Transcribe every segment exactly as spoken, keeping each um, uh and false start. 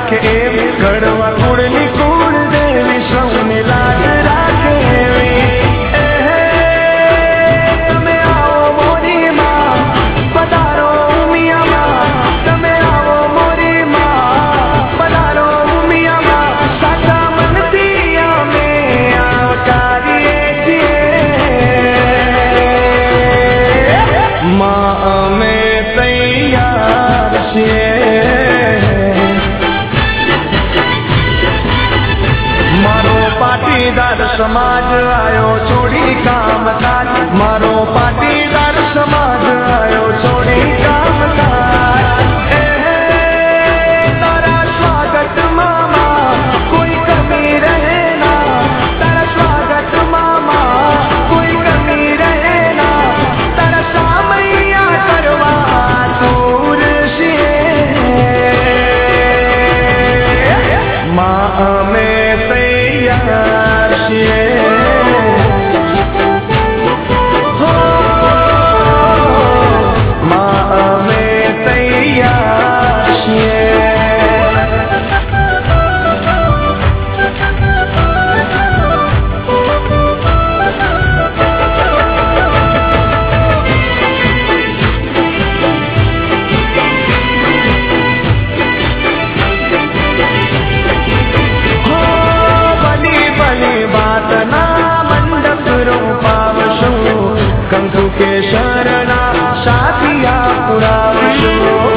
राखे कड़वा कुड़नी कुड़ देवी सौने लाज राखे તમે આવો મોરી માં પધારો ઉમિયા માં તમે આવો મોરી માં પધારો ઉમિયા માં સાચા મનથી અમે આવકારીએ છીએ માં અમે તૈયાર છીએ મારો પાટીદાર સમાજ આયો છોડી કામ કાજ મારો પાટીદાર સમાજ આયો છોડી કામ કાજ તારા સ્વાગત મામા કોઈ કમી રહે ના તારા સ્વાગત મામા કોઈ કમી રહે ના તારા સામૈયા કરવા દૂર છીએ માં અમે તૈયાર છીએ કંકુ કે શરણા સાથિયા પુરાવશો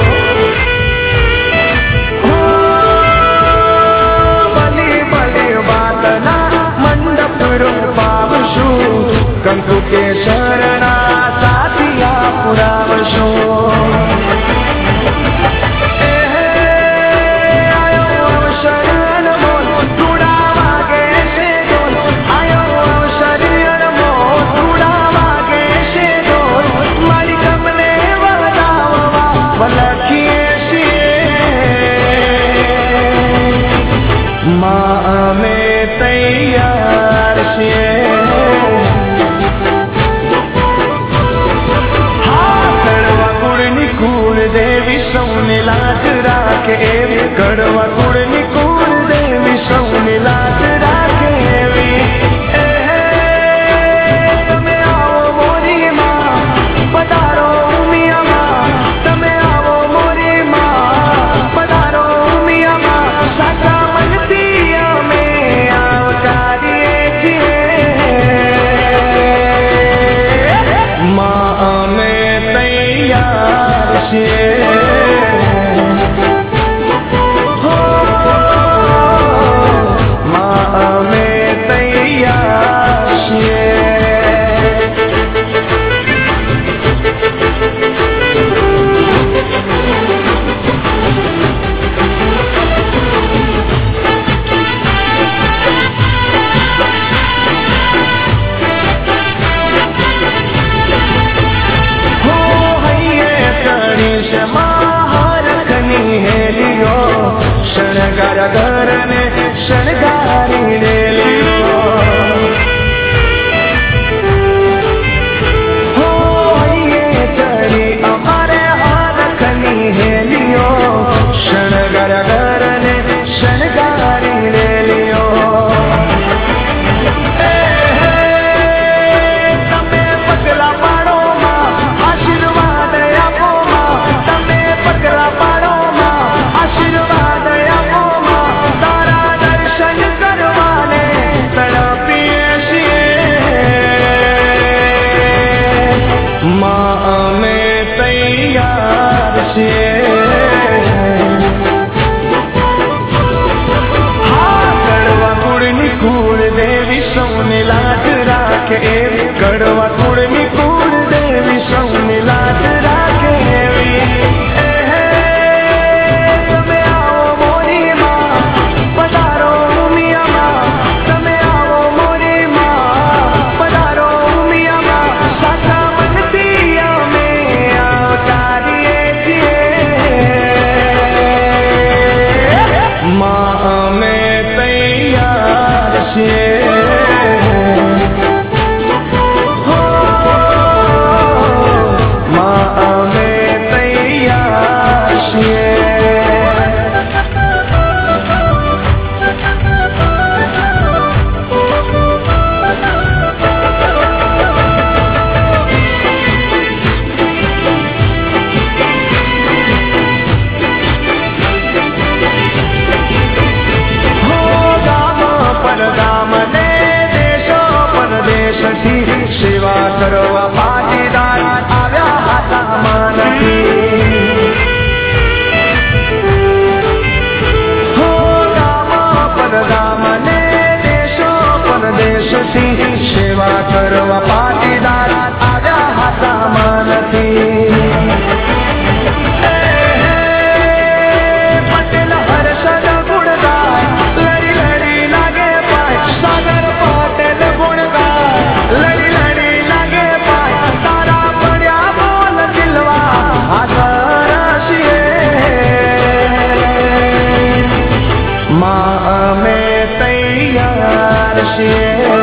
ભલી ભલી વાતના મંડપ રૂપાવશું કંકુ કે શરણા સાથિયા પુરાવશો માં અમે તૈયાર છીએ હા કડવા કુળની કુળ દેવી સૌને લાજ રાખે એવી કડવા કુળની કુળ દેવી સૌને લાજ રાખે એવી તમે આવો મોરી માં પધારો ઉમિયા માં તમે આવો મોરી માં પધારો ઉમિયા માં સાચા શણગારને શણગારી લે હો એ ચડી અમારે હારખની હેલિયો શણગાર ઘરને શણગારી લે તમે પગલા પાડો માં આશીર્વાદ આપો માં તમે પગલા પાડો માં આશીર્વાદ માં અમે તૈયાર છીએ છીએ.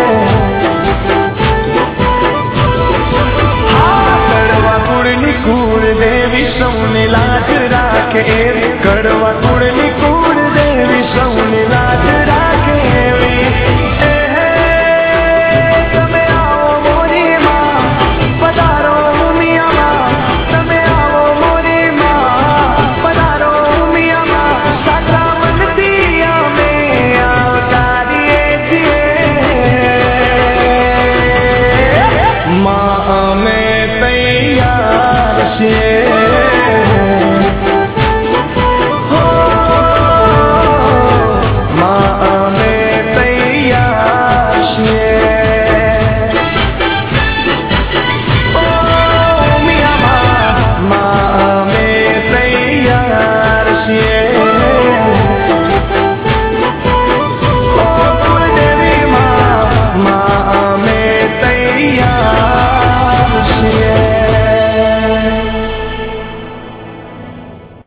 હા, કડવા કુળની કુળ દેવી સૌને લાજ રાખે એવી, કડવા કુળની